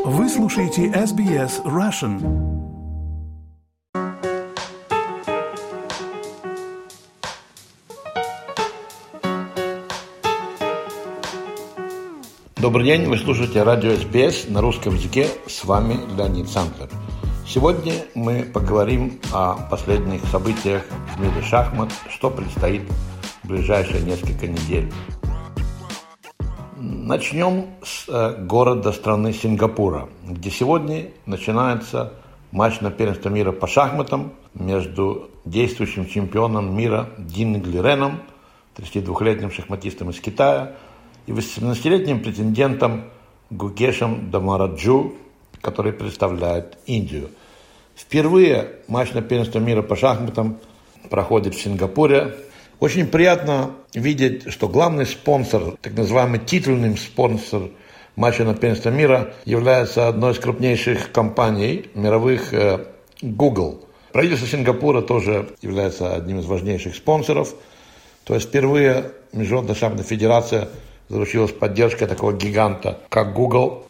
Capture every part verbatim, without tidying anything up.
Вы слушаете эс би эс Russian. Добрый день, вы слушаете радио эс би эс на русском языке, с вами Леонид Сантлер. Сегодня мы поговорим о последних событиях в мире шахмат, что предстоит в ближайшие несколько недель. Начнем с э, города страны Сингапура, где сегодня начинается матч на первенство мира по шахматам между действующим чемпионом мира Дин Лиреном, тридцатидвухлетним шахматистом из Китая, и восемнадцатилетним претендентом Гукешем Дамараджу, который представляет Индию. Впервые матч на первенство мира по шахматам проходит в Сингапуре. Очень приятно видеть, что главный спонсор, так называемый титульный спонсор матча на первенство мира, является одной из крупнейших компаний мировых Google. Правительство Сингапура тоже является одним из важнейших спонсоров. То есть впервые Международная шахматная федерация заручилась поддержкой такого гиганта, как Google.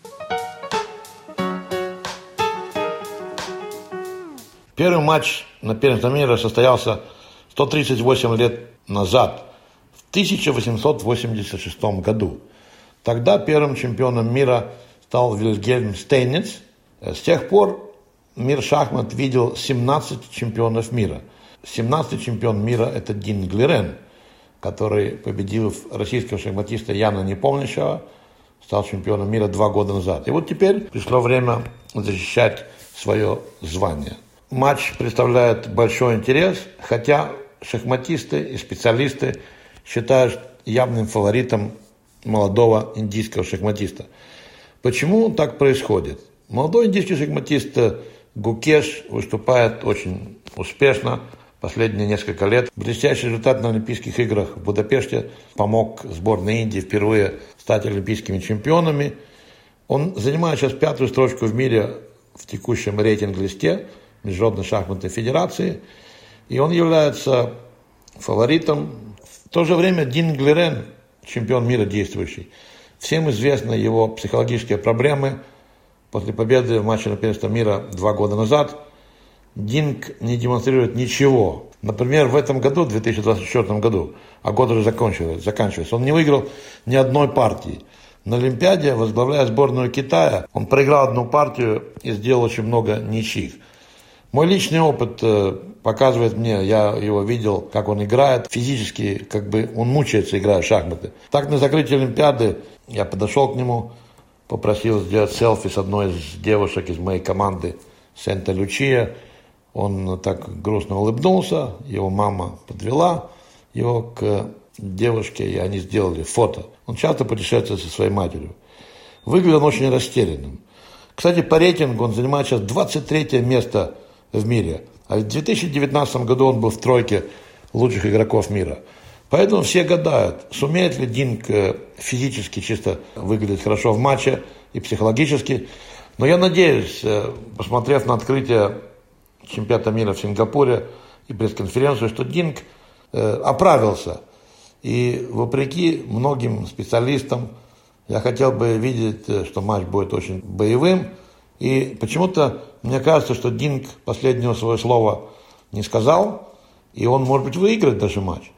Первый матч на первенство мира состоялся сто тридцать восемь лет назад, в тысяча восемьсот восемьдесят шестом году. Тогда первым чемпионом мира стал Вильгельм Стейниц. С тех пор мир шахмат видел семнадцать чемпионов мира. семнадцатый чемпион мира – это Дин Лирен, который, победил российского шахматиста Яна Непомнящего, стал чемпионом мира два года назад. И вот теперь пришло время защищать свое звание. Матч представляет большой интерес, хотя шахматисты и специалисты считают явным фаворитом молодого индийского шахматиста. Почему так происходит? Молодой индийский шахматист Гукеш выступает очень успешно последние несколько лет. Блестящий результат на Олимпийских играх в Будапеште помог сборной Индии впервые стать олимпийскими чемпионами. Он занимает сейчас пятую строчку в мире в текущем рейтинг-листе Международной шахматной федерации. И он является фаворитом. В то же время Дин Лирен, чемпион мира действующий. Всем известны его психологические проблемы. После победы в матче на первенство мира два года назад Динг не демонстрирует ничего. Например, в этом году, в две тысячи двадцать четвёртом году, а год уже заканчивается, он не выиграл ни одной партии. На Олимпиаде, возглавляя сборную Китая, он проиграл одну партию и сделал очень много ничьих. Мой личный опыт показывает мне, я его видел, как он играет, физически, как бы он мучается, играя в шахматы. Так, на закрытии Олимпиады я подошел к нему, попросил сделать селфи с одной из девушек из моей команды, Санта-Лючия. Он так грустно улыбнулся, его мама подвела его к девушке, и они сделали фото. Он часто путешествует со своей матерью. Выглядел он очень растерянным. Кстати, по рейтингу он занимает сейчас двадцать третье место в мире. А в две тысячи девятнадцатом году он был в тройке лучших игроков мира. Поэтому все гадают, сумеет ли Динг физически чисто выглядеть хорошо в матче и психологически. Но я надеюсь, посмотрев на открытие чемпионата мира в Сингапуре и пресс-конференцию, что Динг э, оправился. И вопреки многим специалистам, я хотел бы видеть, что матч будет очень боевым. И почему-то мне кажется, что Динг последнего своего слова не сказал, и он, может быть, выиграет даже матч.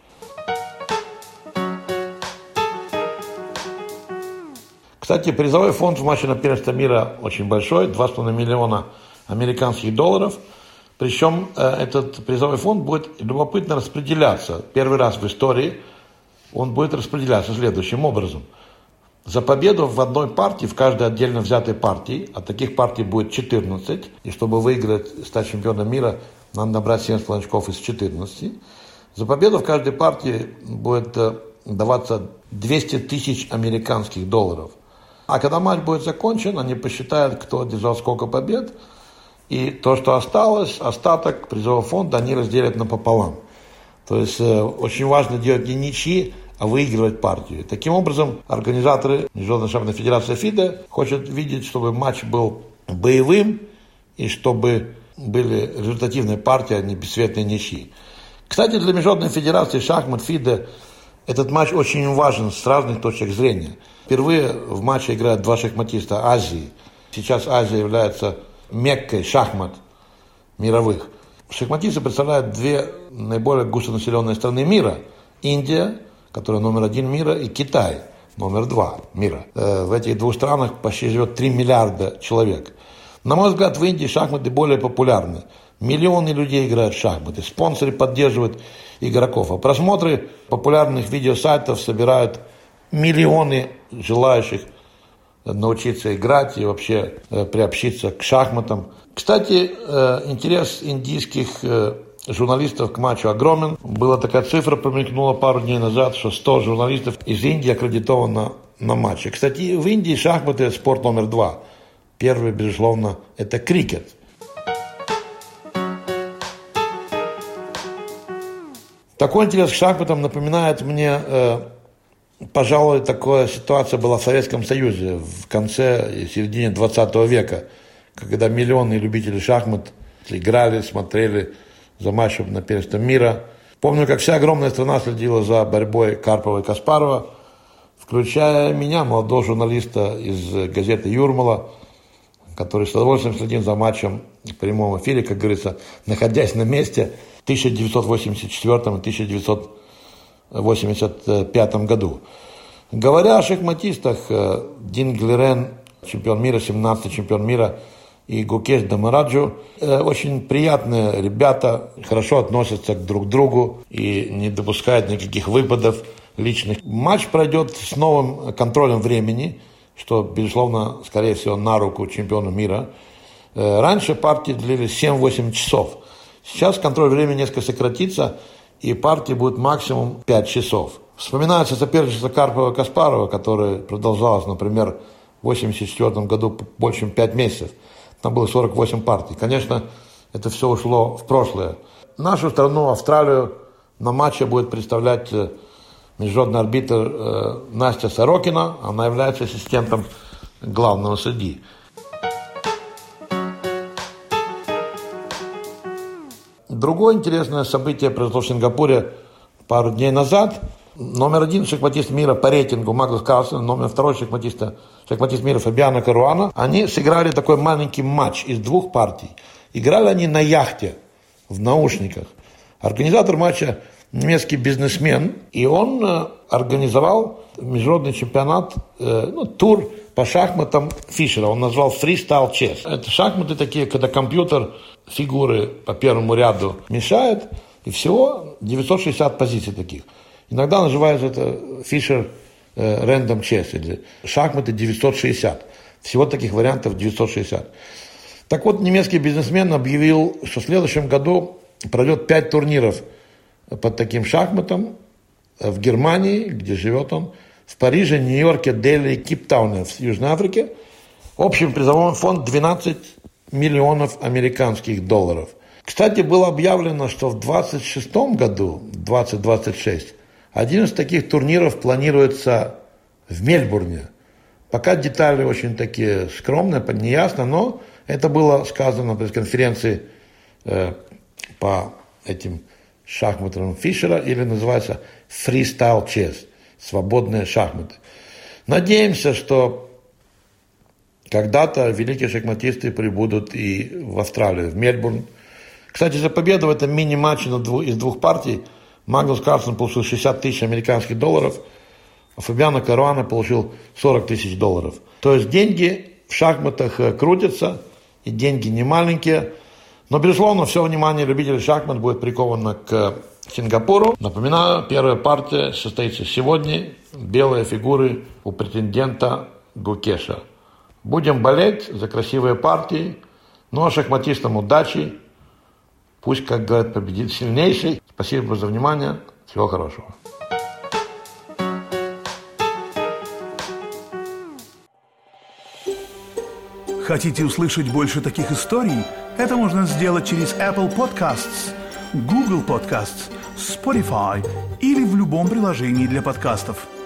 Кстати, призовой фонд в матче на первенство мира очень большой, два с половиной миллиона американских долларов. Причем э, этот призовой фонд будет любопытно распределяться. Первый раз в истории он будет распределяться следующим образом. За победу в одной партии, в каждой отдельно взятой партии, а таких партий будет четырнадцать, и чтобы выиграть, стать чемпионом мира, надо набрать семь с половиной очков из четырнадцати. За победу в каждой партии будет э, даваться двести тысяч американских долларов. А когда матч будет закончен, они посчитают, кто одержал сколько побед, и то, что осталось, остаток призового фонда, они разделят напополам. То есть э, очень важно делать не ничьи, а выигрывать партию. Таким образом, организаторы Международной шахматной федерации ФИДЕ хотят видеть, чтобы матч был боевым и чтобы были результативные партии, а не бесцветные ничьи. Кстати, для Международной федерации шахмат ФИДЕ этот матч очень важен с разных точек зрения. Впервые в матче играют два шахматиста Азии. Сейчас Азия является меккой шахмат мировых. Шахматисты представляют две наиболее густонаселенные страны мира. Индия, которая номер один мира, и Китай, номер два мира. В этих двух странах почти живет три миллиарда человек. На мой взгляд, в Индии шахматы более популярны. Миллионы людей играют в шахматы, спонсоры поддерживают игроков, а просмотры популярных видеосайтов собирают миллионы желающих научиться играть и вообще приобщиться к шахматам. Кстати, интерес индийских журналистов к матчу огромен. Была такая цифра, промелькнула пару дней назад, что сто журналистов из Индии аккредитовано на матче. Кстати, в Индии шахматы – это спорт номер два. Первый, безусловно, это крикет. Такой интерес к шахматам напоминает мне, э, пожалуй, такая ситуация была в Советском Союзе в конце и середине двадцатого века, когда миллионы любителей шахмат играли, смотрели за матчем на первенство мира. Помню, как вся огромная страна следила за борьбой Карпова и Каспарова, включая меня, молодого журналиста из газеты «Юрмала», который с удовольствием следил за матчем в прямом эфире, как говорится, находясь на месте в тысяча девятьсот восемьдесят четвёртом и тысяча девятьсот восемьдесят пятом году. Говоря о шахматистах, Дин Глирен, чемпион мира, семнадцатый чемпион мира, и Гукеш Дамараджу, очень приятные ребята, хорошо относятся друг к другу и не допускают никаких выпадов личных. Матч пройдет с новым контролем времени, что, безусловно, скорее всего, на руку чемпиону мира. Раньше партии длились семь-восемь часов. Сейчас контроль времени несколько сократится, и партии будет максимум пять часов. Вспоминается соперничество Карпова и Каспарова, которое продолжалось, например, в восемьдесят четвёртом году больше, чем пять месяцев. Там было сорок восемь партий. Конечно, это все ушло в прошлое. Нашу страну, Австралию, на матче будет представлять международный арбитр э, Настя Сорокина. Она является ассистентом главного судьи. Другое интересное событие произошло в Сингапуре пару дней назад. Номер один шахматист мира по рейтингу Магнус Карлсен, номер второй шахматист, шахматист мира Фабиано Каруана. Они сыграли такой маленький матч из двух партий. Играли они на яхте, в наушниках. Организатор матча немецкий бизнесмен, и он э, организовал международный чемпионат, э, ну, тур по шахматам Фишера. Он назвал Freestyle Chess. Это шахматы такие, когда компьютер фигуры по первому ряду мешает, и всего девятьсот шестьдесят позиций таких. Иногда называют это Fischer э, Random Chess, или шахматы девятьсот шестьдесят. Всего таких вариантов девятьсот шестьдесят. Так вот, немецкий бизнесмен объявил, что в следующем году пройдет пять турниров под таким шахматом в Германии, где живет он, в Париже, Нью-Йорке, Дели, Кейптауне, в Южной Африке. Общий призовой фонд двенадцать миллионов американских долларов. Кстати, было объявлено, что в двадцать шестом году, двадцать двадцать шесть, один из таких турниров планируется в Мельбурне. Пока детали очень такие скромные, неясно, но это было сказано на пресс-конференции э, по этим шахматам Фишера, или называется Freestyle Chess, свободные шахматы. Надеемся, что когда-то великие шахматисты прибудут и в Австралию, в Мельбурн. Кстати, за победу в этом мини-матче из двух партий Магнус Карлсен получил шестьдесят тысяч американских долларов, а Фабиано Каруана получил сорок тысяч долларов. То есть деньги в шахматах крутятся, и деньги не маленькие. Но, безусловно, все внимание любителей шахмат будет приковано к Сингапуру. Напоминаю, первая партия состоится сегодня. Белые фигуры у претендента Гукеша. Будем болеть за красивые партии. Ну а шахматистам удачи. Пусть, как говорят, победит сильнейший. Спасибо за внимание. Всего хорошего. Хотите услышать больше таких историй? Это можно сделать через Apple Podcasts, Google Podcasts, Spotify или в любом приложении для подкастов.